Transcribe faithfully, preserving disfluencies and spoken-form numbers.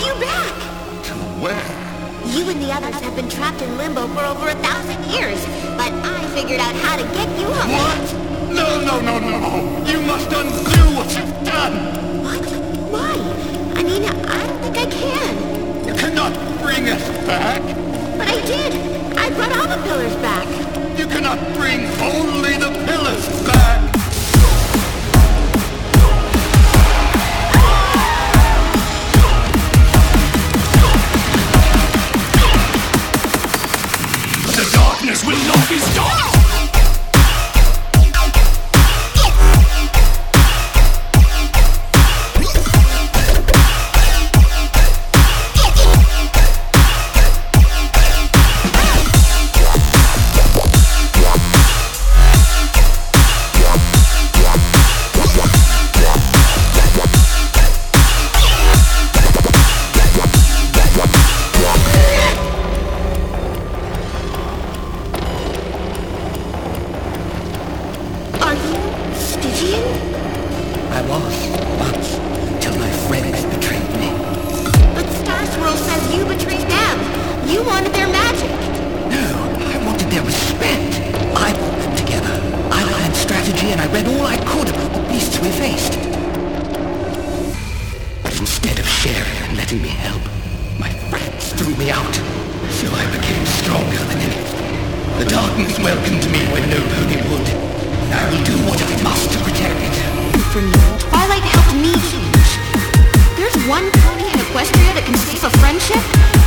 you back. To where? You and the others have been trapped in limbo for over a thousand years, but I figured out how to get you home. What? No, no, no, no! You must undo what you've done! What? Why? I mean, I don't think I can. You cannot bring us back! But I did! I brought all the pillars back! You cannot bring only the pillars back! The darkness will not be stopped! I was, once, till my friends betrayed me. But Star Swirl says you betrayed them. You wanted their magic. No, I wanted their respect. I put them together. I learned strategy and I read all I could about the beasts we faced. But instead of sharing and letting me help, my friends threw me out. So I became stronger than anything. The darkness welcomed me when nobody would. I will do what I must to protect it. From you, Twilight helped me change. There's one pony in Equestria that can save a friendship.